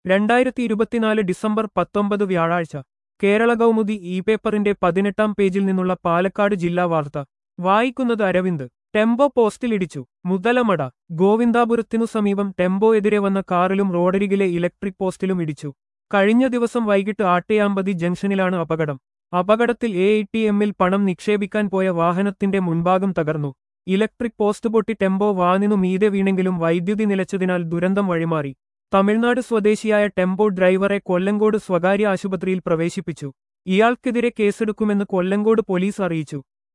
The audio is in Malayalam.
2024 ഡിസംബർ 19 വ്യാഴാഴ്ച കേരള കൗമുദി പേപ്പറിന്റെ 18-ാം പേജിൽ നിന്നുള്ള പാലക്കാട് ജില്ലാ വാർത്ത വായിക്കുന്നത് അരവിന്ദ്. ടെമ്പോ പോസ്റ്റിലിടിച്ചു മുതലമട. ഗോവിന്ദാപുരത്തിനു സമീപം ടെമ്പോ എതിരെ വന്ന കാറിലും റോഡരികിലെ ഇലക്ട്രിക് പോസ്റ്റിലും ഇടിച്ചു. കഴിഞ്ഞ ദിവസം വൈകിട്ട് ആട്ടയാമ്പതി ജംഗ്ഷനിലാണ് അപകടം. അപകടത്തിൽ ATMൽ പണം നിക്ഷേപിക്കാൻ പോയ വാഹനത്തിന്റെ മുൻഭാഗം തകർന്നു. ഇലക്ട്രിക് പോസ്റ്റ് പൊട്ടി ടെമ്പോ വാനിനു മീതെ വീണെങ്കിലും വൈദ്യുതി നിലച്ചതിനാൽ ദുരന്തം വഴിമാറി. തമിഴ്നാട് സ്വദേശിയായ ടെമ്പോ ഡ്രൈവറെ കൊല്ലങ്കോട് സ്വകാര്യ ആശുപത്രിയിൽ പ്രവേശിപ്പിച്ചു. ഇയാൾക്കെതിരെ കേസെടുക്കുമെന്ന് കൊല്ലങ്കോട് പോലീസ് അറിയിച്ചു.